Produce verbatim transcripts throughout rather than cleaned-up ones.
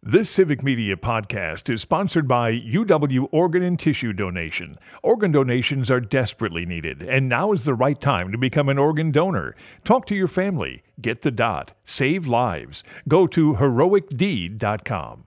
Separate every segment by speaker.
Speaker 1: This Civic Media podcast is sponsored by U W Organ and Tissue Donation. Organ donations are desperately needed, and now is the right time to become an organ donor. Talk to your family. Get the dot. Save lives. Go to heroic deed dot com.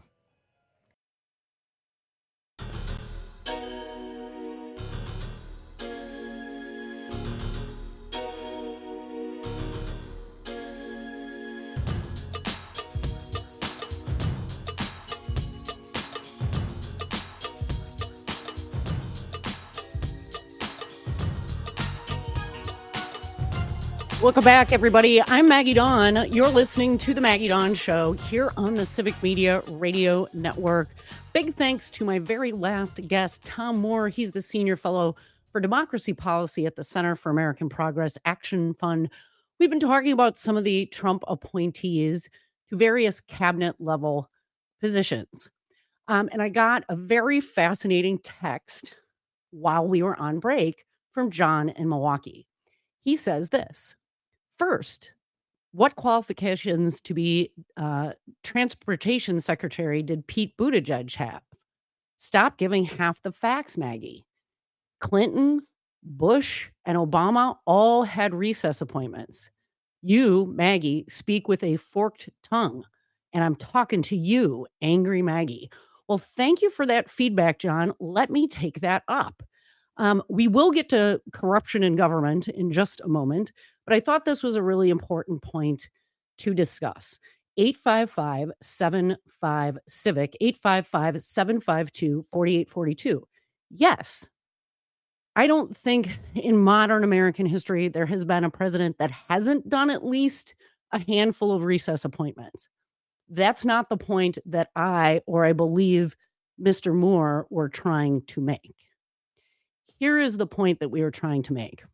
Speaker 2: Welcome back, everybody. I'm Maggie Dawn. You're listening to The Maggie Dawn Show here on the Civic Media Radio Network. Big thanks to my very last guest, Tom Moore. He's the Senior Fellow for Democracy Policy at the Center for American Progress Action Fund. We've been talking about some of the Trump appointees to various cabinet-level positions. Um, and I got a very fascinating text while we were on break from John in Milwaukee. He says this. First, what qualifications to be uh, transportation secretary did Pete Buttigieg have? Stop giving half the facts, Maggie. Clinton, Bush, and Obama all had recess appointments. You, Maggie, speak with a forked tongue, and I'm talking to you, angry Maggie. Well, thank you for that feedback, John. Let me take that up. Um, we will get to corruption in government in just a moment, but I thought this was a really important point to discuss. eight five five, seven five, CIVIC, eight five five, seven five two, four eight four two. Yes, I don't think in modern American history there has been a president that hasn't done at least a handful of recess appointments. That's not the point that I, or I believe Mister Moore, were trying to make. Here is the point that we were trying to make.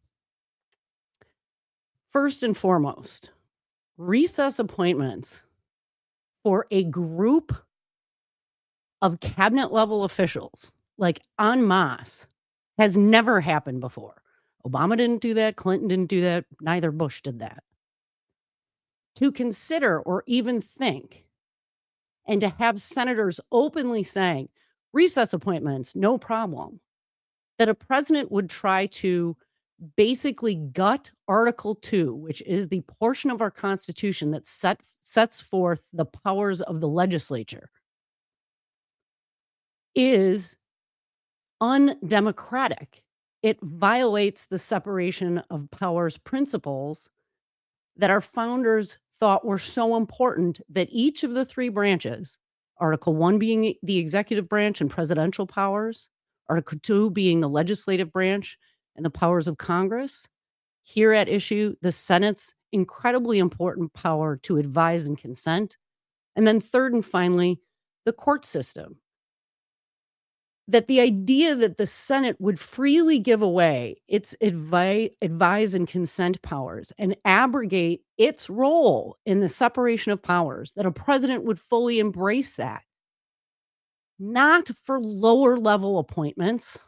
Speaker 2: First and foremost, recess appointments for a group of cabinet level officials, like en masse, has never happened before. Obama didn't do that. Clinton didn't do that. Neither Bush did that. To consider or even think, and to have senators openly saying, recess appointments, no problem, that a president would try to basically gut Article two, which is the portion of our Constitution that set, sets forth the powers of the legislature, is undemocratic. It violates the separation of powers principles that our founders thought were so important that each of the three branches, Article one being the executive branch and presidential powers, Article two being the legislative branch and the powers of Congress. Here at issue, the Senate's incredibly important power to advise and consent. And then third and finally, the court system. That the idea that the Senate would freely give away its advi- advise and consent powers and abrogate its role in the separation of powers, that a president would fully embrace that. Not for lower level appointments,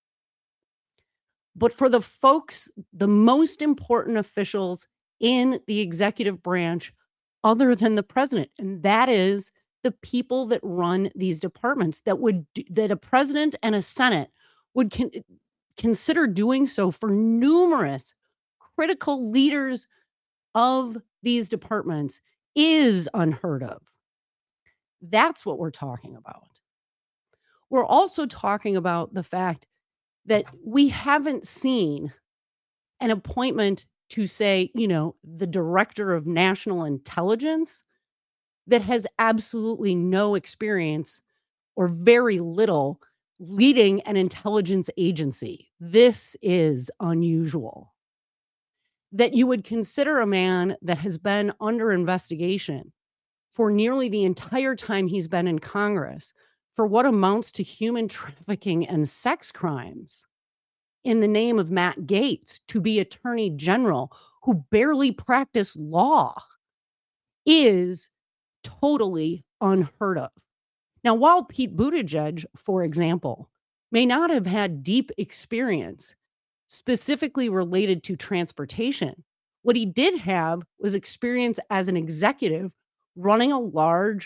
Speaker 2: but for the folks, the most important officials in the executive branch other than the president. And that is the people that run these departments, that would that a president and a Senate would con- consider doing so for numerous critical leaders of these departments is unheard of. That's what we're talking about. We're also talking about the fact that we haven't seen an appointment to, say, you know, the director of national intelligence that has absolutely no experience or very little leading an intelligence agency. This is unusual. That you would consider a man that has been under investigation for nearly the entire time he's been in Congress for what amounts to human trafficking and sex crimes in the name of Matt Gaetz to be attorney general who barely practiced law is totally unheard of. Now, while Pete Buttigieg, for example, may not have had deep experience specifically related to transportation, what he did have was experience as an executive running a large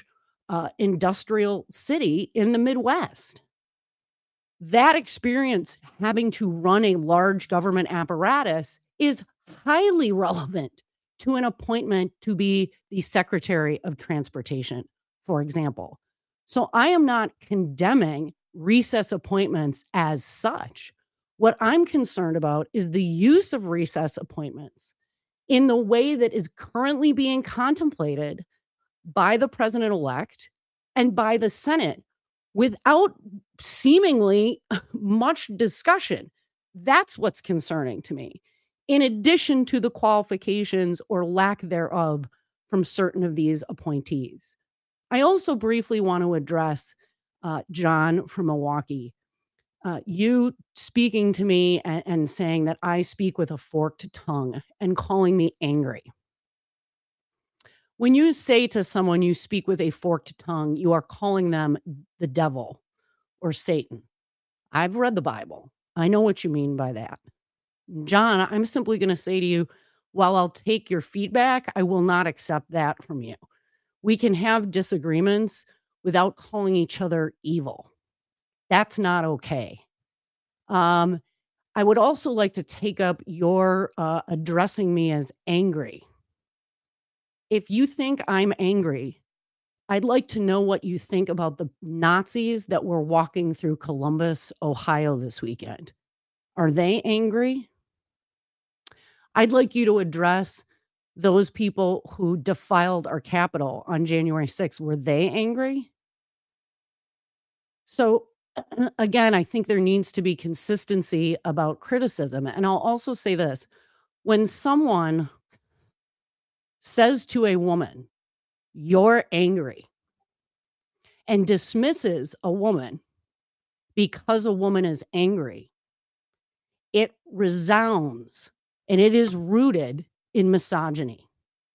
Speaker 2: uh, industrial city in the Midwest. That experience having to run a large government apparatus is highly relevant to an appointment to be the Secretary of Transportation, for example. So I am not condemning recess appointments as such. What I'm concerned about is the use of recess appointments in the way that is currently being contemplated by the president elect and by the Senate without seemingly much discussion. That's what's concerning to me, in addition to the qualifications or lack thereof from certain of these appointees. I also briefly want to address uh, John from Milwaukee. Uh, you speaking to me and, and saying that I speak with a forked tongue and calling me angry. When you say to someone you speak with a forked tongue, you are calling them the devil or Satan. I've read the Bible. I know what you mean by that. John, I'm simply going to say to you, while I'll take your feedback, I will not accept that from you. We can have disagreements without calling each other evil. That's not okay. Um, I would also like to take up your uh, addressing me as angry. If you think I'm angry, I'd like to know what you think about the Nazis that were walking through Columbus, Ohio this weekend. Are they angry? I'd like you to address those people who defiled our Capitol on January sixth. Were they angry? So, again, I think there needs to be consistency about criticism. And I'll also say this. When someone says to a woman, "You're angry," and dismisses a woman because a woman is angry, it resounds and it is rooted in misogyny.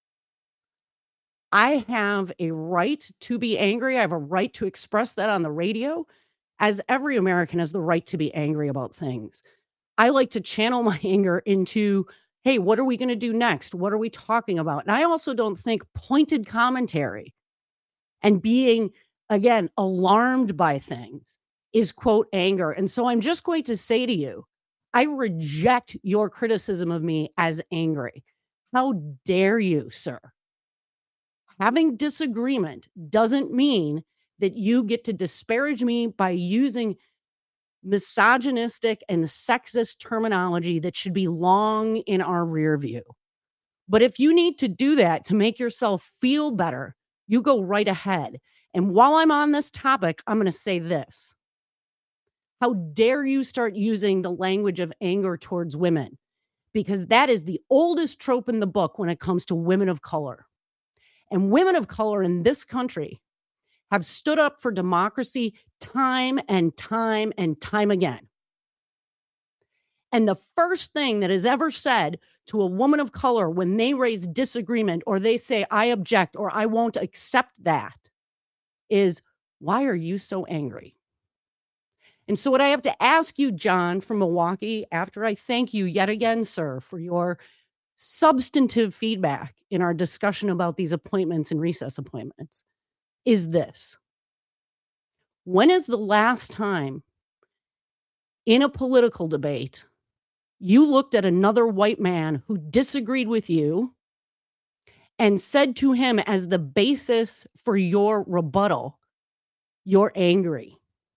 Speaker 2: I have a right to be angry. I have a right to express that on the radio, as every American has the right to be angry about things. I like to channel my anger into, hey, what are we going to do next? What are we talking about? And I also don't think pointed commentary and being, again, alarmed by things is, quote, anger. And so I'm just going to say to you, I reject your criticism of me as angry. How dare you, sir? Having disagreement doesn't mean that you get to disparage me by using misogynistic and sexist terminology that should be long in our rear view. But if you need to do that to make yourself feel better, you go right ahead. And while I'm on this topic, I'm going to say this. How dare you start using the language of anger towards women? Because that is the oldest trope in the book when it comes to women of color. And women of color in this country have stood up for democracy time and time and time again. And the first thing that is ever said to a woman of color when they raise disagreement or they say, I object or I won't accept that, is, why are you so angry? And so what I have to ask you, John from Milwaukee, after I thank you yet again, sir, for your substantive feedback in our discussion about these appointments and recess appointments, is this. When is the last time in a political debate you looked at another white man who disagreed with you and said to him as the basis for your rebuttal, you're angry?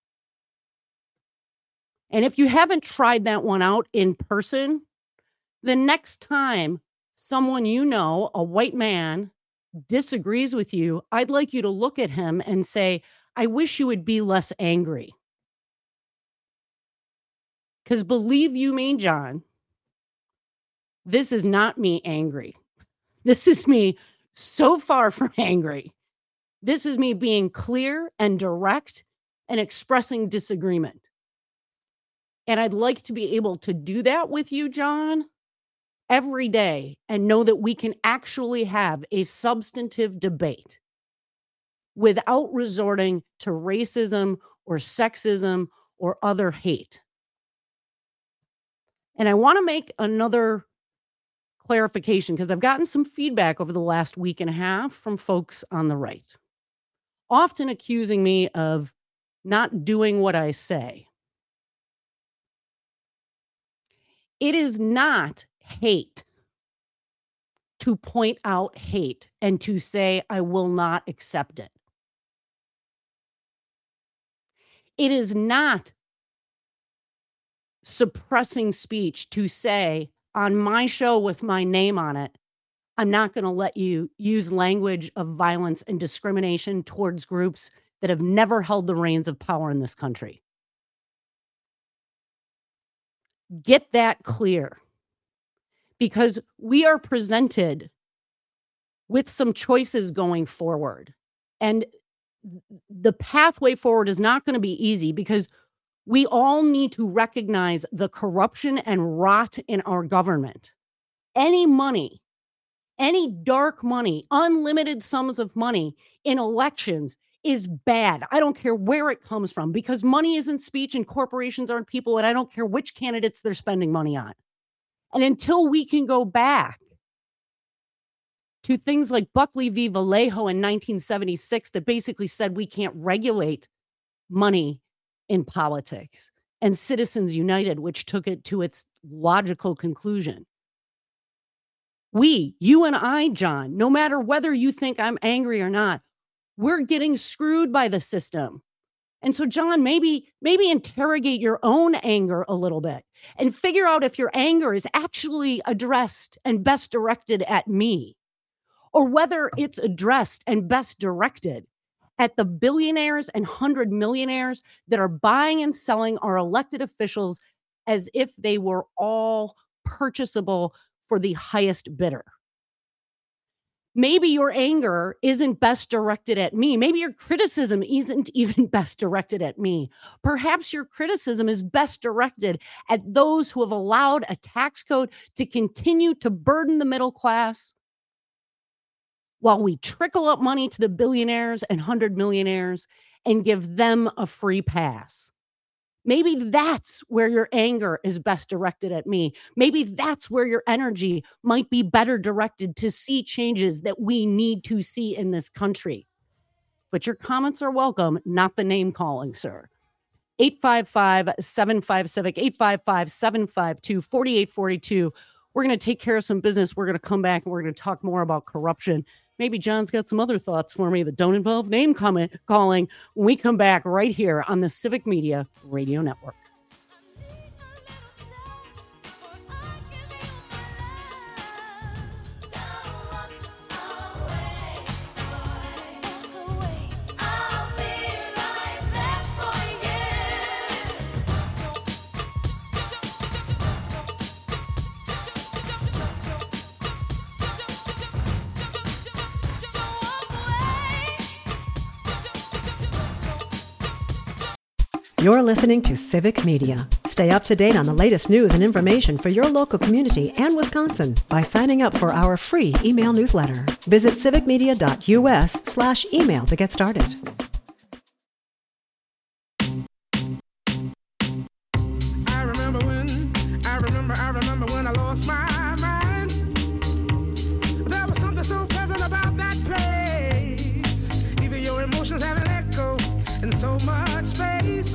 Speaker 2: And if you haven't tried that one out in person, the next time someone you know, a white man, disagrees with you, I'd like you to look at him and say, I wish you would be less angry. Because believe you me, John, this is not me angry. This is me so far from angry. This is me being clear and direct and expressing disagreement. And I'd like to be able to do that with you, John, every day, and know that we can actually have a substantive debate without resorting to racism or sexism or other hate. And I want to make another clarification because I've gotten some feedback over the last week and a half from folks on the right. often accusing me of not doing what I say. It is not hate to point out hate and to say, I will not accept it. It is not suppressing speech to say on my show with my name on it, I'm not going to let you use language of violence and discrimination towards groups that have never held the reins of power in this country. Get that clear, because we are presented with some choices going forward. And the pathway forward is not going to be easy, because we all need to recognize the corruption and rot in our government. Any money, any dark money, unlimited sums of money in elections is bad. I don't care where it comes from, because money isn't speech and corporations aren't people, and I don't care which candidates they're spending money on. And until we can go back to things like Buckley v. Vallejo in nineteen seventy-six that basically said we can't regulate money in politics, and Citizens United, which took it to its logical conclusion. We, you and I, John, no matter whether you think I'm angry or not, we're getting screwed by the system. And so, John, maybe, maybe interrogate your own anger a little bit and figure out if your anger is actually addressed and best directed at me, or whether it's addressed and best directed at the billionaires and hundred millionaires that are buying and selling our elected officials as if they were all purchasable for the highest bidder. Maybe your anger isn't best directed at me. Maybe your criticism isn't even best directed at me. Perhaps your criticism is best directed at those who have allowed a tax code to continue to burden the middle class while we trickle up money to the billionaires and hundred millionaires and give them a free pass. Maybe that's where your anger is best directed at me. Maybe that's where your energy might be better directed to see changes that we need to see in this country. But your comments are welcome, not the name calling, sir. eight five five, seven five civic, eight five five, seven five two, four eight four two. We're going to take care of some business. We're going to come back and we're going to talk more about corruption. Maybe John's got some other thoughts for me that don't involve name comment calling when we come back right here on the Civic Media Radio Network.
Speaker 3: You're listening to Civic Media. Stay up to date on the latest news and information for your local community and Wisconsin by signing up for our free email newsletter. Visit civicmedia.us slash email to get started.
Speaker 4: I remember when, I remember, I remember when I lost my mind. There was something so pleasant about that place. Even your emotions have an echo in so much space.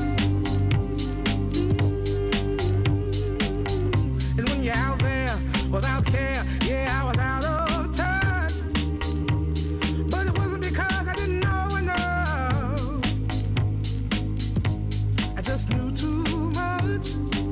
Speaker 4: And when you're out there without care, yeah, I was out of touch. But it wasn't because I didn't know enough. I just knew too much.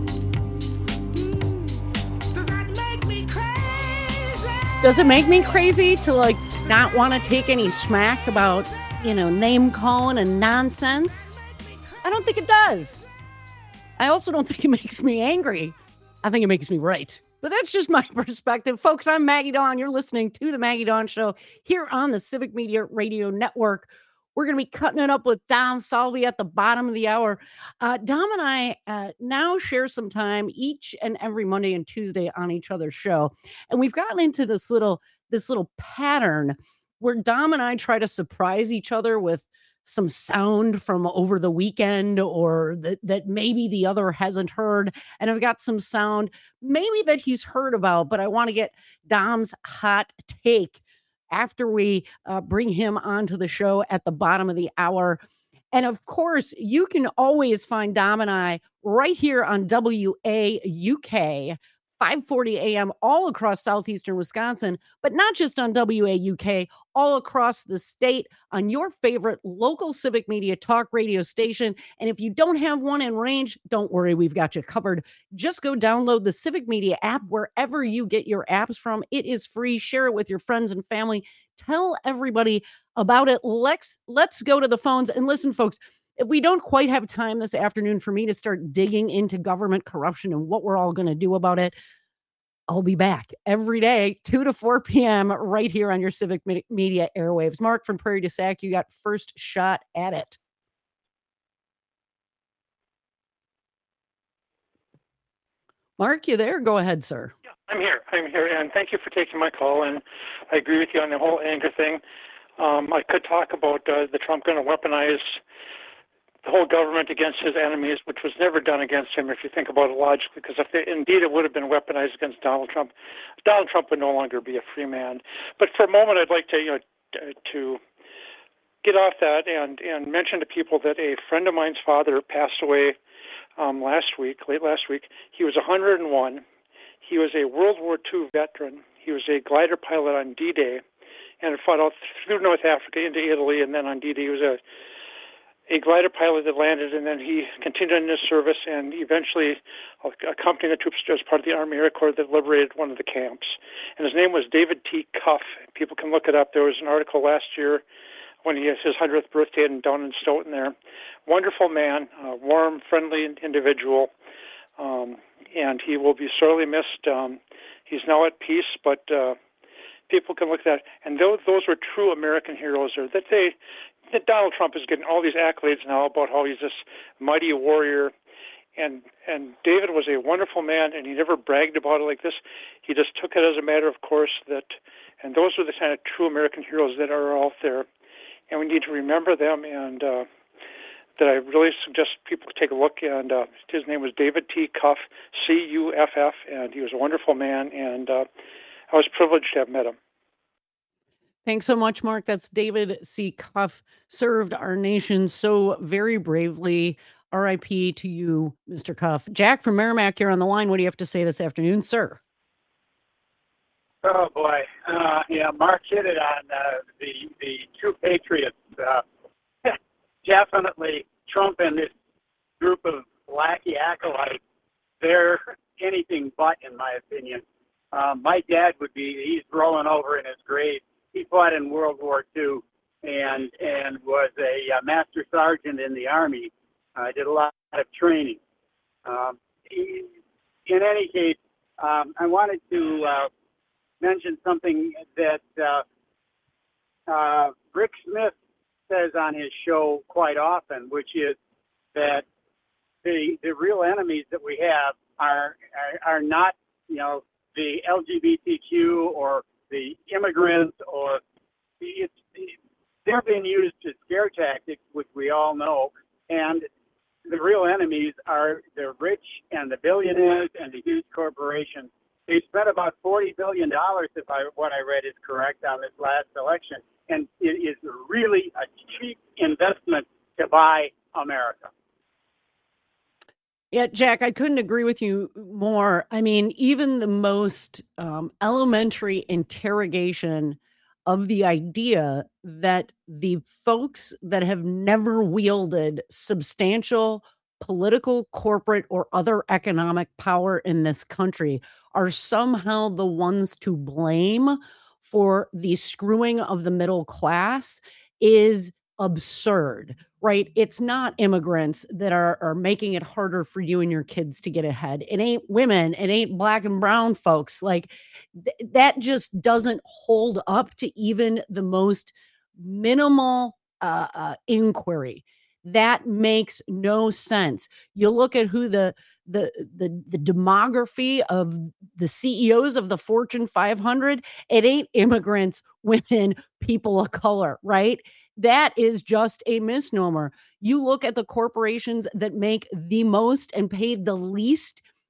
Speaker 4: Mm. Does that make me crazy?
Speaker 2: Does it make me crazy to like not want to take any smack about, you know, name calling and nonsense? I don't think it does. I also don't think it makes me angry. I think it makes me right. But that's just my perspective. Folks, I'm Maggie Dawn. You're listening to The Maggie Dawn Show here on the Civic Media Radio Network. We're going to be cutting it up with Dom Salvi at the bottom of the hour. Uh, Dom and I uh, now share some time each and every Monday and Tuesday on each other's show. And we've gotten into this little, this little pattern where Dom and I try to surprise each other with some sound from over the weekend, or that, that maybe the other hasn't heard. And I've got some sound maybe that he's heard about, but I want to get Dom's hot take after we uh, bring him onto the show at the bottom of the hour. And of course, you can always find Dom and I right here on W A U K, five forty A M, all across southeastern Wisconsin, but not just on W A U K, all across the state on your favorite local civic media talk radio station. And if you don't have one in range, don't worry, we've got you covered. Just go download the Civic Media app wherever you get your apps from. It is free. Share it with your friends and family. Tell everybody about it. Let's let's go to the phones and listen, folks. If we don't quite have time this afternoon for me to start digging into government corruption and what we're all going to do about it, I'll be back every day, two to four p.m. right here on your Civic Media airwaves. Mark from Prairie du Sac, you got first shot at it. Mark, you there? Go ahead, sir.
Speaker 5: Yeah, I'm here. I'm here, and thank you for taking my call. And I agree with you on the whole anger thing. Um, I could talk about uh, the Trump going to weaponize the whole government against his enemies, which was never done against him, if you think about it logically, because if they, indeed it would have been weaponized against Donald Trump, Donald Trump would no longer be a free man. But for a moment, I'd like to, you know, t- to get off that and, and mention to people that a friend of mine's father passed away um, last week, late last week. He was one hundred and one. He was a World War Two veteran. He was a glider pilot on D-Day and fought out through North Africa into Italy, and then on D-Day he was a a glider pilot that landed, and then he continued in his service and eventually accompanied the troops as part of the Army Air Corps that liberated one of the camps. And his name was David T. Cuff. People can look it up. There was an article last year when he has his hundredth birthday and down in Stoughton there. Wonderful man, a warm, friendly individual, um, and he will be sorely missed. Um, he's now at peace, but uh, people can look at that. And those, those were true American heroes. Or that they, that Donald Trump is getting all these accolades now about how he's this mighty warrior. And and David was a wonderful man, and he never bragged about it like this. He just took it as a matter of course that, and those are the kind of true American heroes that are out there. And we need to remember them, and uh, that I really suggest people take a look. And uh, his name was David T. Cuff, C U F F, and he was a wonderful man, and uh, I was privileged to have met him.
Speaker 2: Thanks so much, Mark. That's David C. Cuff, served our nation so very bravely. R I P to you, Mister Cuff. Jack from Merrimack, you're on the line. What do you have to say this afternoon, sir?
Speaker 6: Oh, boy. Uh, yeah, Mark hit it on uh, the, the true patriots. Uh, definitely Trump and this group of lackey acolytes, they're anything but, in my opinion. Um, my dad would be, he's rolling over in his grave. He fought in World War Two and and was a uh, master sergeant in the Army. I uh, did a lot of training. Um, he, in any case, um, I wanted to uh, mention something that uh, uh, Rick Smith says on his show quite often, which is that the the real enemies that we have are are, are not, you know, the L G B T Q or the immigrants, or it's, they're being used as scare tactics, which we all know, and the real enemies are the rich and the billionaires and the huge corporations. They spent about forty billion dollars, if I, what I read is correct, on this last election, and it is really a cheap investment to buy America.
Speaker 2: Yeah, Jack, I couldn't agree with you more. I mean, even the most um, elementary interrogation of the idea that the folks that have never wielded substantial political, corporate, or other economic power in this country are somehow the ones to blame for the screwing of the middle class is absurd, right? It's not immigrants that are, are making it harder for you and your kids to get ahead. It ain't women. It ain't black and brown folks. Like th- that just doesn't hold up to even the most minimal uh, uh, inquiry. That makes no sense. You look at who the the the the demography of the C E Os of the Fortune five hundred. It ain't immigrants, women, people of color, right? That is just a misnomer. You look at the corporations that make the most and pay the least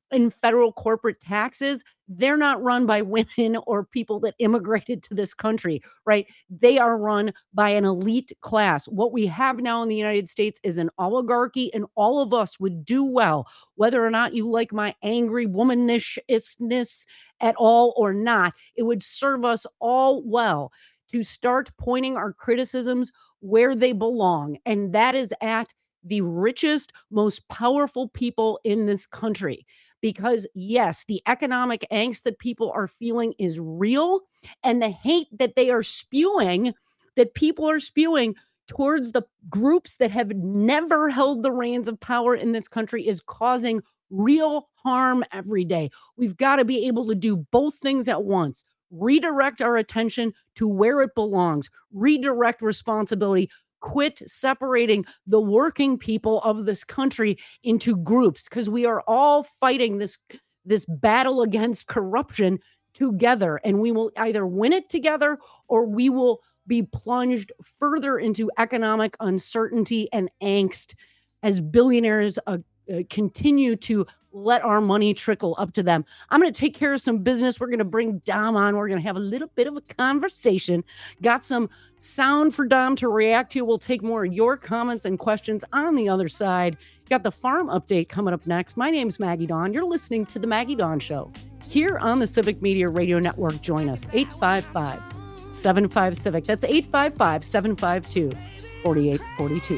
Speaker 2: in federal corporate taxes, they're not run by women or people that immigrated to this country, right? They are run by an elite class. What we have now in the United States is an oligarchy, and all of us would do well, whether or not you like my angry womanishness at all or not. It would serve us all well to start pointing our criticisms where they belong, and that is at the richest, most powerful people in this country. Because yes, the economic angst that people are feeling is real, and the hate that they are spewing, that people are spewing towards the groups that have never held the reins of power in this country is causing real harm every day. We've got to be able to do both things at once. Redirect our attention to where it belongs. Redirect responsibility. Quit separating the working people of this country into groups, because we are all fighting this, this battle against corruption together, and we will either win it together or we will be plunged further into economic uncertainty and angst as billionaires uh, uh, continue to let our money trickle up to them. I'm going to take care of some business. We're going to bring Dom on. We're going to have a little bit of a conversation. Got some sound for Dom to react to. We'll take more of your comments and questions on the other side. Got the farm update coming up next. My name's Maggie Dawn. You're listening to The Maggie Dawn Show here on the Civic Media Radio Network. Join us, eight five five, seven five, CIVIC. That's eight five five, seven five two, four eight four two.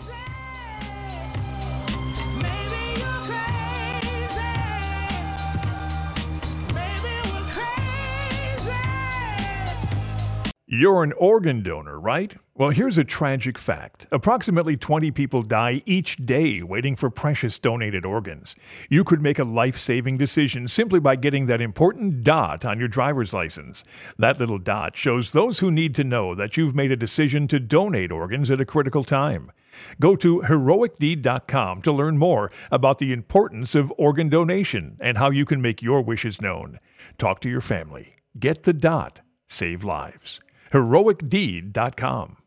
Speaker 1: You're an organ donor, right? Well, here's a tragic fact. Approximately twenty people die each day waiting for precious donated organs. You could make a life-saving decision simply by getting that important dot on your driver's license. That little dot shows those who need to know that you've made a decision to donate organs at a critical time. Go to heroic deed dot com to learn more about the importance of organ donation and how you can make your wishes known. Talk to your family. Get the dot. Save lives. heroic deed dot com.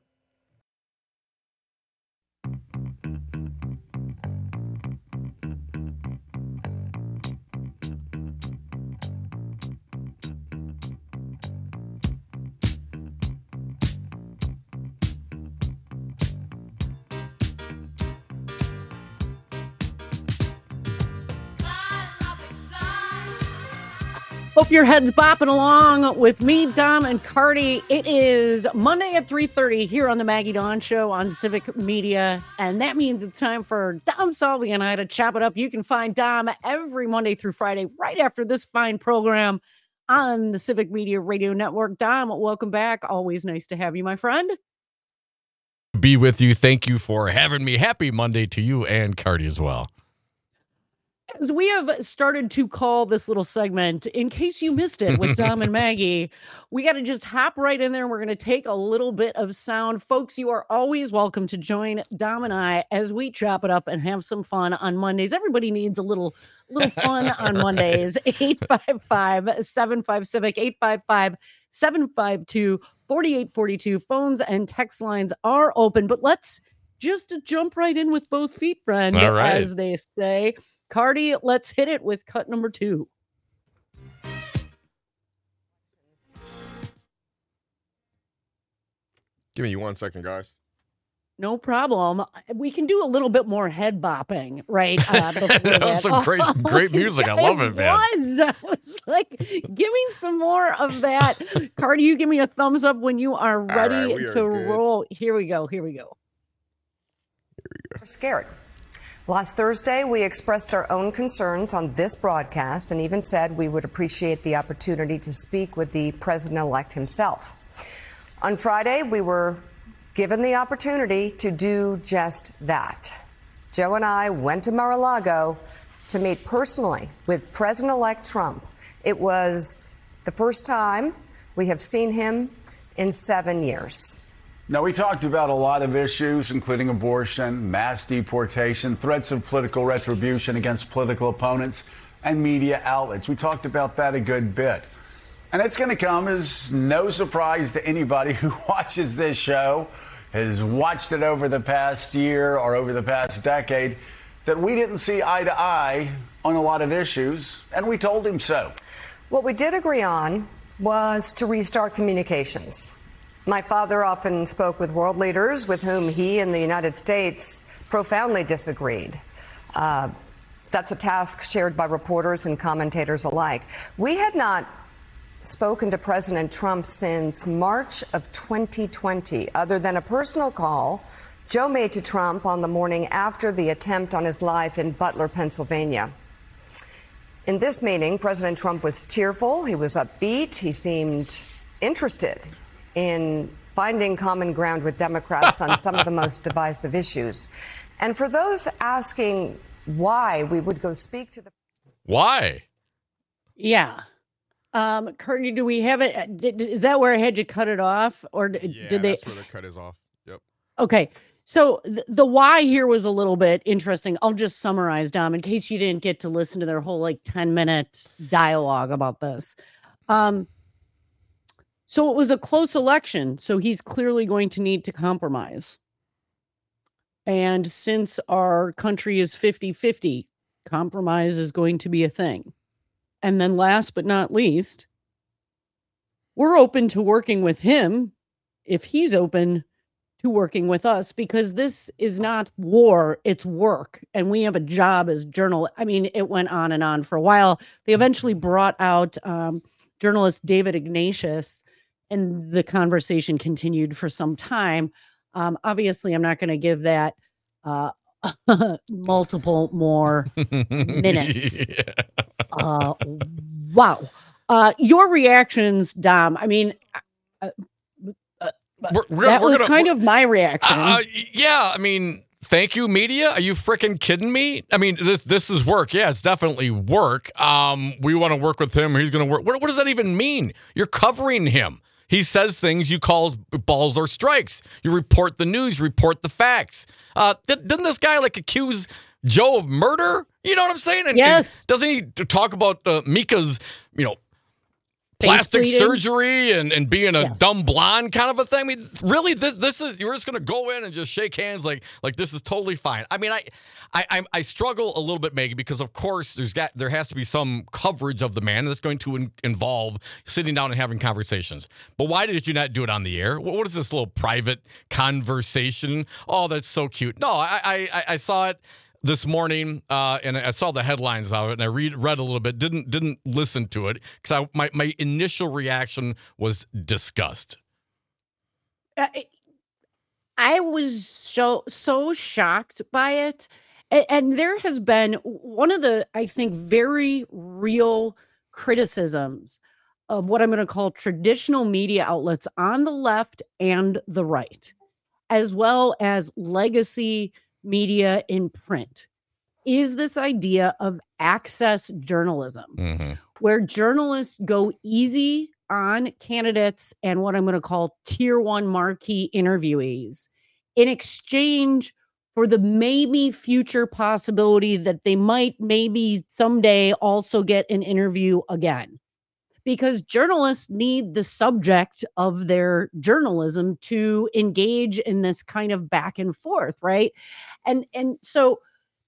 Speaker 2: Hope your head's bopping along with me, Dom, and Cardi. It is Monday at three thirty here on the Maggie Dawn Show on Civic Media, and that means it's time for Dom Salvi and I to chop it up. You can find Dom every Monday through Friday right after this fine program on the Civic Media Radio Network. Dom, welcome back. Always nice to have you, my friend.
Speaker 7: Be with you. Thank you for having me. Happy Monday to you and Cardi as well.
Speaker 2: As we have started to call this little segment, in case you missed it with Dom and Maggie, we got to just hop right in there. We're going to take a little bit of sound. Folks, you are always welcome to join Dom and I as we chop it up and have some fun on Mondays. Everybody needs a little little fun on Mondays. eight five five, seven five, CIVIC, eight five five, seven five two, four eight four two. Phones and text lines are open, but let's just jump right in with both feet, friend,
Speaker 7: All right.
Speaker 2: as they say. Cardi, let's hit it with cut number two.
Speaker 8: Give me one second, guys.
Speaker 2: No problem. We can do a little bit more head bopping, right? Uh,
Speaker 7: that was
Speaker 2: that.
Speaker 7: some great, great music.
Speaker 2: Yeah,
Speaker 7: I love it, man.
Speaker 2: Was. That was like, give me some more of that. Cardi, you give me a thumbs up when you are ready
Speaker 8: right, we are
Speaker 2: to
Speaker 8: good.
Speaker 2: roll. Here we go. Here we go.
Speaker 9: We're scared. Last Thursday, we expressed our own concerns on this broadcast and even said we would appreciate the opportunity to speak with the president-elect himself. On Friday, we were given the opportunity to do just that. Joe and I went to Mar-a-Lago to meet personally with President-elect Trump. It was the first time we have seen him in seven years.
Speaker 10: Now, we talked about a lot of issues, including abortion, mass deportation, threats of political retribution against political opponents, and media outlets. We talked about that a good bit. And it's going to come as no surprise to anybody who watches this show, has watched it over the past year or over the past decade, that we didn't see eye to eye on a lot of issues, and we told him so.
Speaker 9: What we did agree on was to restart communications. My father often spoke with world leaders with whom he and the United States profoundly disagreed. Uh, that's a task shared by reporters and commentators alike. We had not spoken to President Trump since March of twenty twenty, other than a personal call Joe made to Trump on the morning after the attempt on his life in Butler, Pennsylvania. In this meeting, President Trump was cheerful, he was upbeat, he seemed interested in finding common ground with Democrats on some of the most divisive issues. And for those asking why we would go speak to the...
Speaker 7: Why?
Speaker 2: Yeah. Um, Courtney, do we have it? Did, is that where I had you cut it off? Or did,
Speaker 8: Yeah,
Speaker 2: did they...
Speaker 8: that's where the cut is off. Yep.
Speaker 2: Okay. So th- the why here was a little bit interesting. I'll just summarize, Dom, in case you didn't get to listen to their whole like ten minute dialogue about this. Um, so it was a close election. So he's clearly going to need to compromise. And since our country is fifty-fifty, compromise is going to be a thing. And then last but not least, we're open to working with him if he's open to working with us, because this is not war, it's work. And we have a job as journalists. I mean, it went on and on for a while. They eventually brought out um, journalist David Ignatius, and the conversation continued for some time. Um, obviously, I'm not going to give that uh, multiple more minutes.
Speaker 7: Yeah.
Speaker 2: Uh, wow. Uh, your reactions, Dom, I mean... Uh,
Speaker 7: We're, we're,
Speaker 2: that
Speaker 7: we're
Speaker 2: was
Speaker 7: gonna,
Speaker 2: kind of my reaction.
Speaker 7: Uh, yeah, I mean, thank you, media. Are you freaking kidding me? I mean, this this is work. Yeah, it's definitely work. Um, we want to work with him. He's going to work. What, what does that even mean? You're covering him. He says things, you call balls or strikes. You report the news, report the facts. Uh, th- didn't this guy like accuse Joe of murder? You know what I'm saying? And,
Speaker 2: yes.
Speaker 7: And doesn't he talk about uh, Mika's, you know, plastic
Speaker 2: bleeding.
Speaker 7: surgery and, and being a
Speaker 2: Yes.
Speaker 7: dumb blonde kind of a thing? I mean, really, this this is, you're just going to go in and just shake hands like like this is totally fine. I mean, I I I, I struggle a little bit, Maggie, because of course there's got there has to be some coverage of the man that's going to in, involve sitting down and having conversations. But why did you not do it on the air? What, what is this little private conversation? Oh, that's so cute. No, I I, I saw it this morning, uh, and I saw the headlines of it, and I read read a little bit. Didn't didn't listen to it because I my my initial reaction was disgust.
Speaker 2: I, I was so so shocked by it, and, and there has been one of the, I think, very real criticisms of what I'm going to call traditional media outlets on the left and the right, as well as legacy media in print, is this idea of access journalism,
Speaker 7: Mm-hmm.
Speaker 2: where journalists go easy on candidates and what I'm going to call tier one marquee interviewees in exchange for the maybe future possibility that they might maybe someday also get an interview again. Because journalists need the subject of their journalism to engage in this kind of back and forth, right? And and so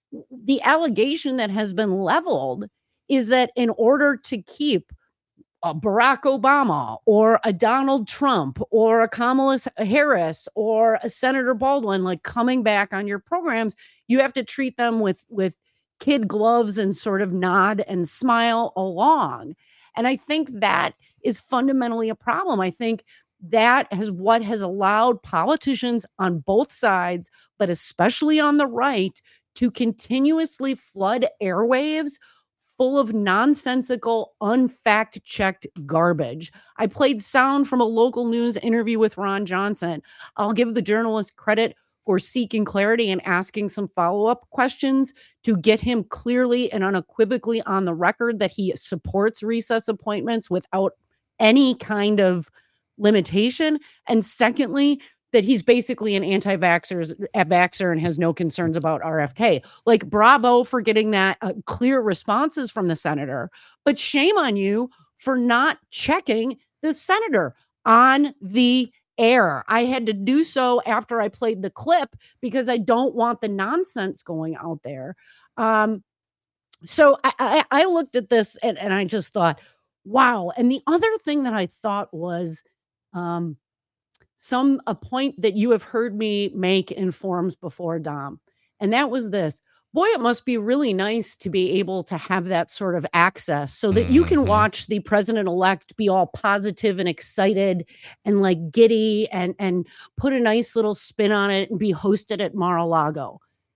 Speaker 2: the allegation that has been leveled is that in order to keep a Barack Obama or a Donald Trump or a Kamala Harris or a Senator Baldwin like coming back on your programs, you have to treat them with with kid gloves and sort of nod and smile along. And I think that is fundamentally a problem. I think that is what has allowed politicians on both sides, but especially on the right, to continuously flood airwaves full of nonsensical, unfact-checked garbage. I played sound from a local news interview with Ron Johnson. I'll give the journalist credit for seeking clarity and asking some follow-up questions to get him clearly and unequivocally on the record that he supports recess appointments without any kind of limitation. And secondly, that he's basically an anti-vaxxer vaxxer and has no concerns about R F K. Like, bravo for getting that uh, clear responses from the senator, but shame on you for not checking the senator on the air. I had to do so after I played the clip because I don't want the nonsense going out there. Um, So I, I, I looked at this and, and I just thought, wow. And the other thing that I thought was um, some a point that you have heard me make in forums before, Dom, and that was this. Boy, it must be really nice to be able to have that sort of access so that you can
Speaker 7: Mhm.
Speaker 2: watch the president-elect be all positive and excited and like giddy and and put a nice little spin on it and be hosted at Mar-a-Lago.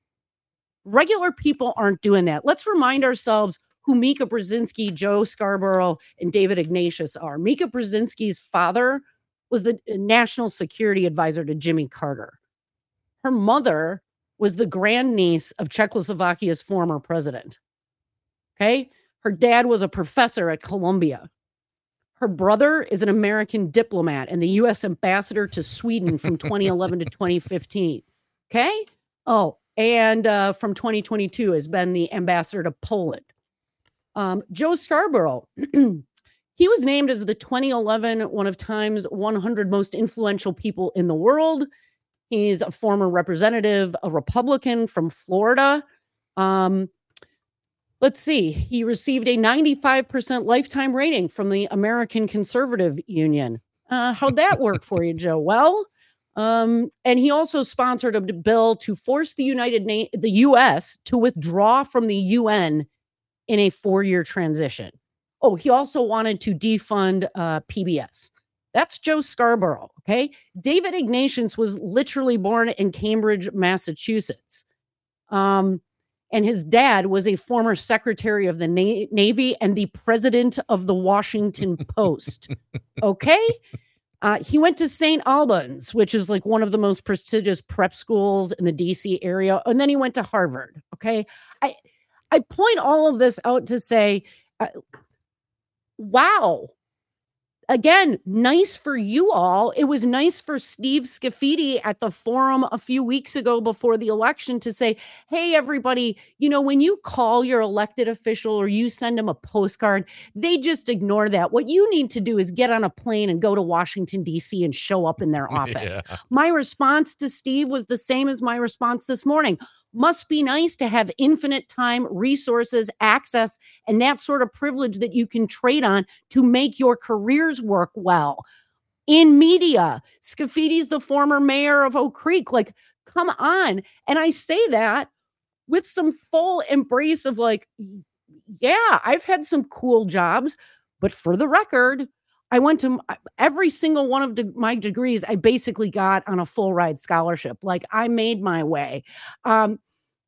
Speaker 2: Regular people aren't doing that. Let's remind ourselves who Mika Brzezinski, Joe Scarborough, and David Ignatius are. Mika Brzezinski's father was the national security advisor to Jimmy Carter. Her mother was the grandniece of Czechoslovakia's former president. Okay? Her dad was a professor at Columbia. Her brother is an American diplomat and the U S ambassador to Sweden from twenty eleven to twenty fifteen. Okay? Oh, and uh, from twenty twenty-two has been the ambassador to Poland. Um, Joe Scarborough, he was named as the twenty eleven one of Time's one hundred most influential people in the world. He's a former representative, a Republican from Florida. Um, let's see. He received a ninety-five percent lifetime rating from the American Conservative Union. Uh, how'd that work for you, Joe? Well, um, and he also sponsored a bill to force the United Na- the U S to withdraw from the U N in a four-year transition. Oh, he also wanted to defund uh, P B S. That's Joe Scarborough, okay? David Ignatius was literally born in Cambridge, Massachusetts. Um, and his dad was a former secretary of the Na- Navy and the president of the Washington Post, okay? Uh, he went to Saint Albans, which is like one of the most prestigious prep schools in the D C area. And then he went to Harvard, okay? I, I point all of this out to say, uh, wow. Again, nice for you all. It was nice for Steve Scafidi at the forum a few weeks ago before the election to say, hey, everybody, you know, when you call your elected official or you send them a postcard, they just ignore that. What you need to do is get on a plane and go to Washington, D C and show up in their office.
Speaker 7: Yeah.
Speaker 2: My response to Steve was the same as my response this morning. Must be nice to have infinite time, resources, access, and that sort of privilege that you can trade on to make your careers work well. In media, Scafidi's the former mayor of Oak Creek. Like, come on. And I say that with some full embrace of like, yeah, I've had some cool jobs, but for the record, I went to every single one of de- my degrees. I basically got on a full ride scholarship. Like I made my way. Um,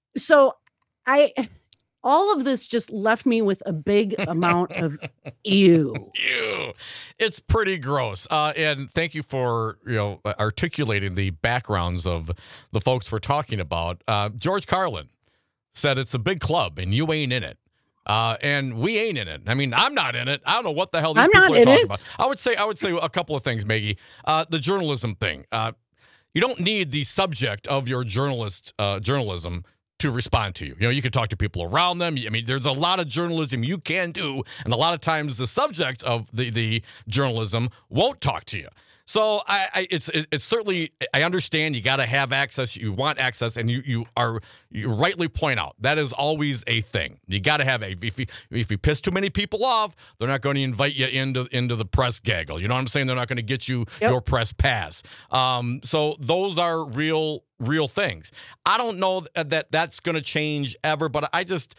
Speaker 2: so I, all of this just left me with a big amount of ew.
Speaker 7: Ew. It's pretty gross. Uh, and thank you for, you know, articulating the backgrounds of the folks we're talking about. Uh, George Carlin said it's a big club and you ain't in it. Uh, and we ain't in it. I mean, I'm not in it. I don't know what the hell these
Speaker 2: I'm
Speaker 7: people
Speaker 2: not
Speaker 7: are
Speaker 2: in
Speaker 7: talking
Speaker 2: it.
Speaker 7: about. I would say, I would say a couple of things, Maggie. Uh, the journalism thing. Uh, you don't need the subject of your journalist uh, journalism to respond to you. You know, you can talk to people around them. I mean, there's a lot of journalism you can do, and a lot of times the subject of the the journalism won't talk to you. So I, I it's it's certainly, I understand you got to have access, you want access, and you you are you rightly point out that is always a thing. You got to have a if you if you piss too many people off, they're not going to invite you into into the press gaggle. You know what I'm saying? They're not going to get you
Speaker 2: Yep.
Speaker 7: your press pass. Um, so those are real real things. I don't know that that's going to change ever, but I just.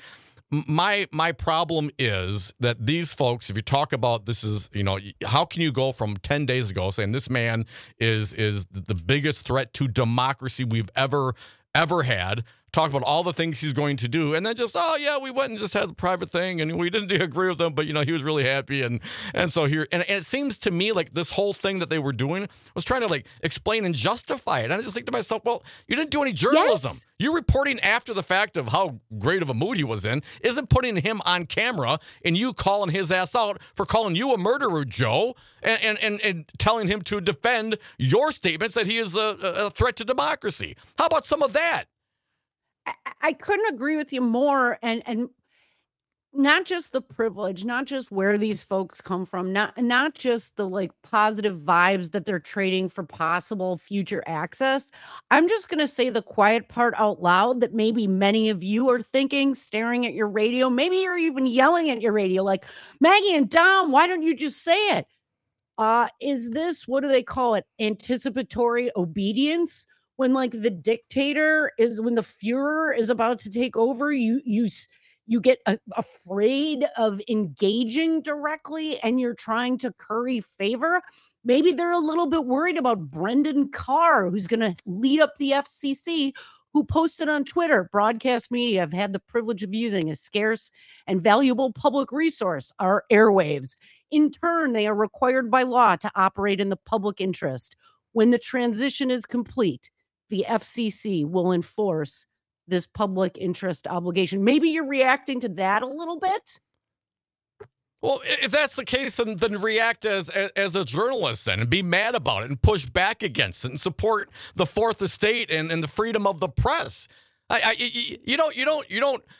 Speaker 7: My my problem is that these folks, if you talk about this is, you know, how can you go from ten days ago saying this man is is the biggest threat to democracy we've ever, ever had, talk about all the things he's going to do, and then just, oh, yeah, we went and just had a private thing, and we didn't agree with him, but, you know, he was really happy, and and so here, and, and it seems to me like this whole thing that they were doing was trying to, like, explain and justify it, and I just think to myself, well, you didn't do any journalism.
Speaker 2: Yes.
Speaker 7: You're reporting after the fact of how great of a mood he was in, isn't putting him on camera, and you calling his ass out for calling you a murderer, Joe, and and and, and telling him to defend your statements that he is a, a threat to democracy. How about some of that?
Speaker 2: I, I couldn't agree with you more. And and not just the privilege, not just where these folks come from, not not just the like positive vibes that they're trading for possible future access. I'm just going to say the quiet part out loud that maybe many of you are thinking, staring at your radio. Maybe you're even yelling at your radio like, Maggie and Dom, why don't you just say it? Uh, is this, what do they call it? Anticipatory obedience? When like the dictator is, when the Fuhrer is about to take over, you, you, s- you get a- afraid of engaging directly and you're trying to curry favor. Maybe they're a little bit worried about Brendan Carr, who's going to lead up the F C C, who posted on Twitter, broadcast media have had the privilege of using a scarce and valuable public resource, our airwaves. In turn, they are required by law to operate in the public interest. When the transition is complete, the F C C will enforce this public interest obligation. Maybe you're reacting to that a little bit.
Speaker 7: Well, i- if that's the case, then, then react as, as as a journalist then and be mad about it and push back against it and support the Fourth Estate and, and the freedom of the press. I, I, you you don't, you don't, you don't.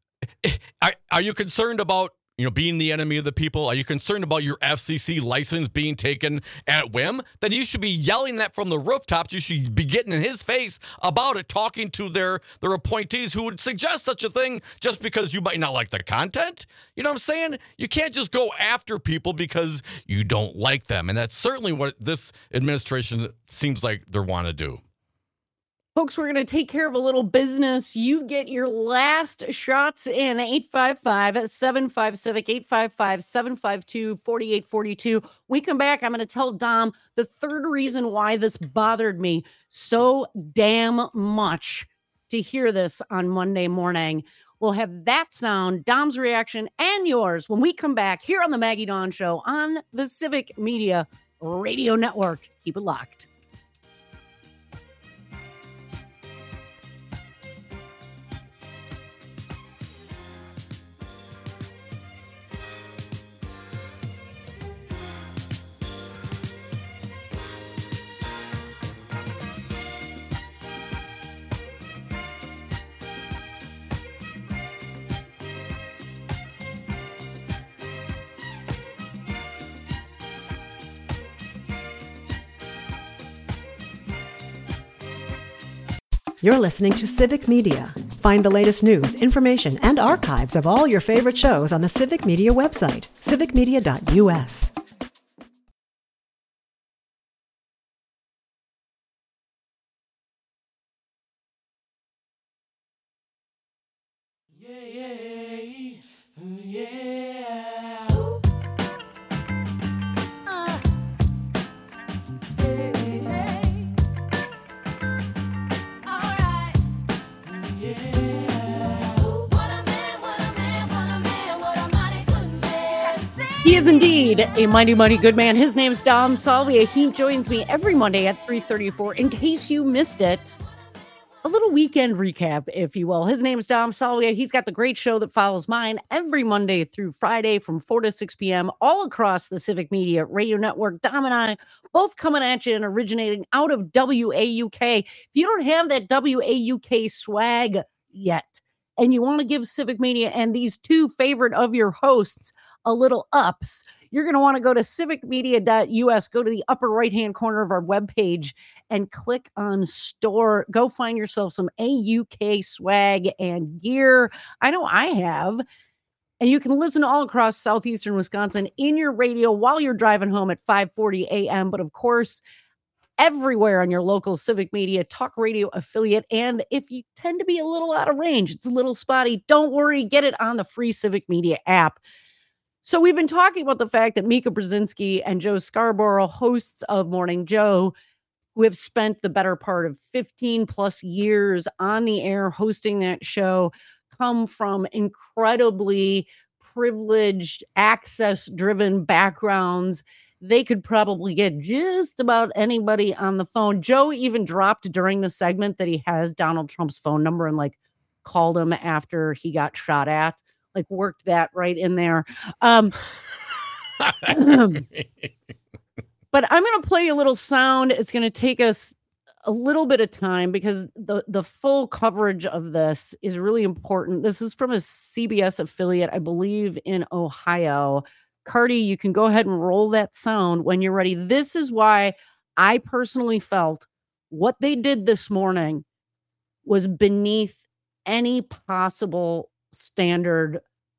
Speaker 7: Are, are you concerned about, you know, being the enemy of the people? Are you concerned about your F C C license being taken at whim? Then you should be yelling that from the rooftops. You should be getting in his face about it, talking to their, their appointees who would suggest such a thing just because you might not like the content. You know what I'm saying? You can't just go after people because you don't like them. And that's certainly what this administration seems like they want to do.
Speaker 2: Folks, we're going to take care of a little business. You get your last shots in eight five five, seven five Civic, eight five five, seven five two, four eight four two. We come back, I'm going to tell Dom the third reason why this bothered me so damn much to hear this on Monday morning. We'll have that sound, Dom's reaction, and yours when we come back here on the Maggie Dawn Show on the Civic Media Radio Network. Keep it locked.
Speaker 3: You're listening to Civic Media. Find the latest news, information, and archives of all your favorite shows on the Civic Media website, civic media dot u s.
Speaker 2: He is indeed a mighty, mighty good man. His name's Dom Salvia. He joins me every Monday at three thirty-four. In case you missed it, a little weekend recap, if you will. His name is Dom Salvia. He's got the great show that follows mine every Monday through Friday from four to six p.m. all across the Civic Media Radio Network. Dom and I both coming at you and originating out of W A U K. If you don't have that W A U K swag yet, and you want to give Civic Media and these two favorite of your hosts a little ups, you're going to want to go to civic media dot u s, go to the upper right-hand corner of our webpage and click on store. Go find yourself some A U K swag and gear. I know I have. And you can listen all across southeastern Wisconsin in your radio while you're driving home at five forty a.m. But of course, everywhere on your local Civic Media talk radio affiliate. And if you tend to be a little out of range, it's a little spotty, don't worry, get it on the free Civic Media app. So we've been talking about the fact that Mika Brzezinski and Joe Scarborough, hosts of Morning Joe, who have spent the better part of fifteen plus years on the air hosting that show, come from incredibly privileged, access-driven backgrounds. They could probably get just about anybody on the phone. Joe even dropped during the segment that he has Donald Trump's phone number and like called him after he got shot at, like worked that right in there. Um, but I'm going to play a little sound. It's going to take us a little bit of time because the the full coverage of this is really important. This is from a C B S affiliate, I believe, in Ohio. Cardi, you can go ahead and roll that sound when you're ready. This is why I personally felt what they did this morning was beneath any possible standard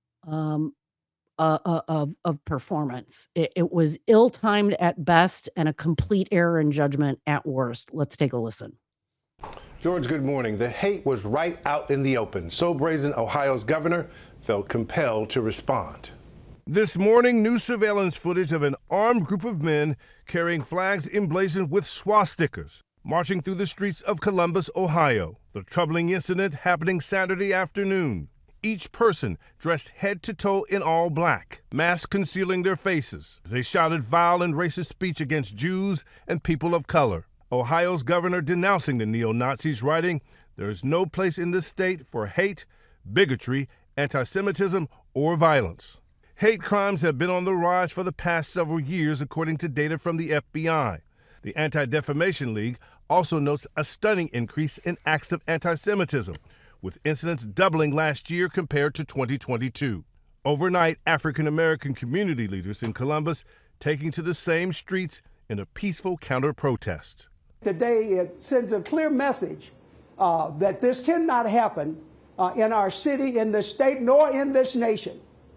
Speaker 2: um, uh, uh, of, of performance. It, it was ill-timed at best and a complete error in judgment at worst. Let's take a listen.
Speaker 11: George, good morning. The hate was right out in the open. So brazen, Ohio's governor felt compelled to respond.
Speaker 12: This morning, new surveillance footage of an armed group of men carrying flags emblazoned with swastikas marching through the streets of Columbus, Ohio. The troubling incident happening Saturday afternoon. Each person dressed head to toe in all black, masks concealing their faces. They shouted vile and racist speech against Jews and people of color. Ohio's governor denouncing the neo-Nazis, writing, "There is no place in this state for hate, bigotry, anti-Semitism, or violence." Hate crimes have been on the rise for the past several years, according to data from the F B I. The Anti-Defamation League also notes a stunning increase in acts of anti-Semitism, with incidents doubling last year compared to twenty twenty-two. Overnight, African-American community leaders in Columbus taking to the same streets in a peaceful counter-protest.
Speaker 13: Today, it sends a clear message uh, that this cannot happen uh, in our city, in this state, nor in this nation.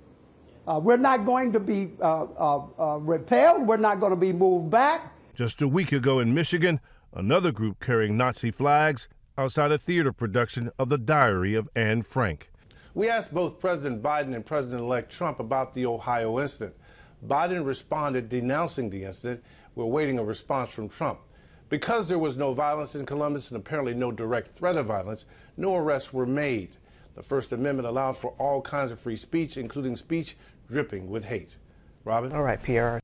Speaker 13: Uh, we're not going to be uh, uh, uh, repelled. We're not going to be moved back.
Speaker 12: Just a week ago in Michigan, another group carrying Nazi flags outside a theater production of The Diary of Anne Frank.
Speaker 11: We asked both President Biden and President-elect Trump about the Ohio incident. Biden responded denouncing the incident. We're awaiting a response from Trump. Because there was no violence in Columbus and apparently no direct threat of violence, no arrests were made. The First Amendment allows for all kinds of free speech, including speech dripping with hate. Robin?
Speaker 14: All right, Pierre.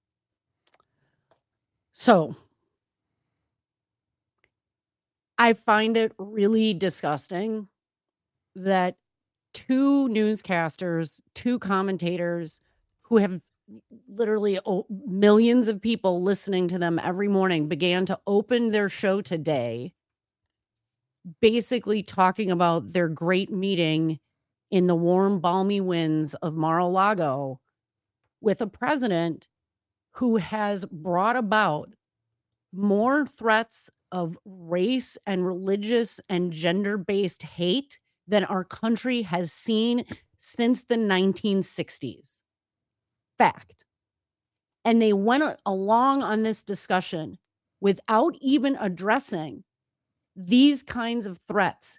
Speaker 2: So, I find it really disgusting that two newscasters, two commentators who have literally oh, millions of people listening to them every morning began to open their show today basically talking about their great meeting in the warm, balmy winds of Mar-a-Lago with a president who has brought about more threats of race and religious and gender-based hate than our country has seen since the nineteen sixties. Fact. And they went along on this discussion without even addressing these kinds of threats.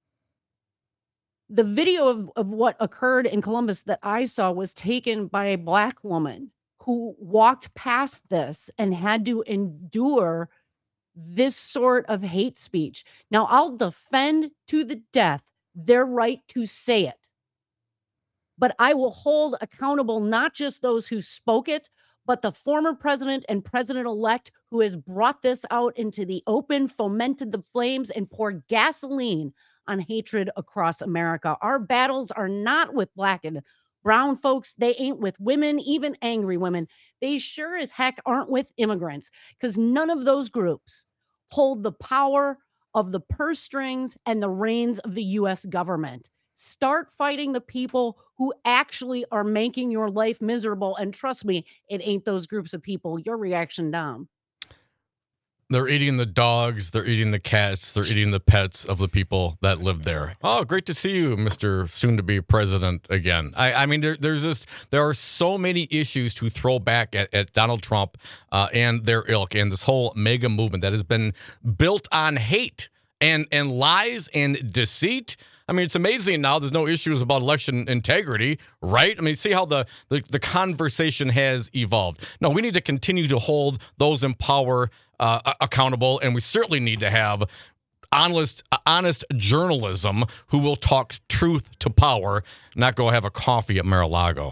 Speaker 2: The video of, of what occurred in Columbus that I saw was taken by a Black woman who walked past this and had to endure this sort of hate speech. Now, I'll defend to the death their right to say it, but I will hold accountable not just those who spoke it, but the former president and president-elect who has brought this out into the open, fomented the flames, and poured gasoline on hatred across America. Our battles are not with Black and brown folks. They ain't with women, even angry women. They sure as heck aren't with immigrants, because none of those groups hold the power of the purse strings and the reins of the U S government. Start fighting the people who actually are making your life miserable. And trust me, it ain't those groups of people. Your reaction, Dom.
Speaker 7: They're eating the dogs, they're eating the cats, they're eating the pets of the people that live there. Oh, great to see you, Mister Soon-to-be President again. I, I mean, there, there's this. There are so many issues to throw back at, at Donald Trump uh, and their ilk and this whole mega movement that has been built on hate and and lies and deceit. I mean, it's amazing now there's no issues about election integrity, right? I mean, see how the, the, the conversation has evolved. No, we need to continue to hold those in power uh, accountable, and we certainly need to have honest, honest journalism who will talk truth to power, not go have a coffee at Mar-a-Lago.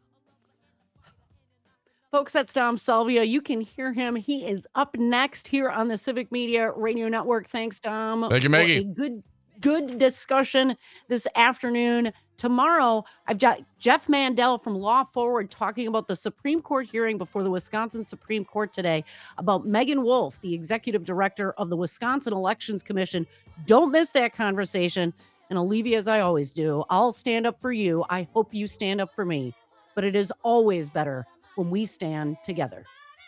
Speaker 2: Folks, that's Dom Salvia. You can hear him. He is up next here on the Civic Media Radio Network. Thanks, Dom.
Speaker 7: Thank you, Maggie.
Speaker 2: For a good good discussion this afternoon. Tomorrow, I've got Jeff Mandel from Law Forward talking about the Supreme Court hearing before the Wisconsin Supreme Court today about Megan Wolf, the executive director of the Wisconsin Elections Commission. Don't miss that conversation. And I'll leave you as I always do. I'll stand up for you. I hope you stand up for me. But it is always better when we stand together.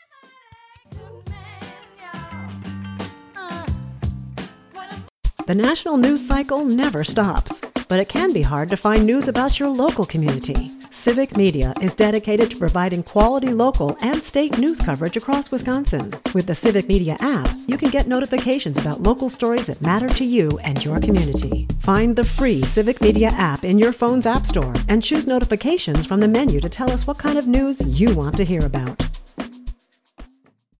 Speaker 3: The national news cycle never stops, but it can be hard to find news about your local community. Civic Media is dedicated to providing quality local and state news coverage across Wisconsin. With the Civic Media app, you can get notifications about local stories that matter to you and your community. Find the free Civic Media app in your phone's app store and choose notifications from the menu to tell us what kind of news you want to hear about.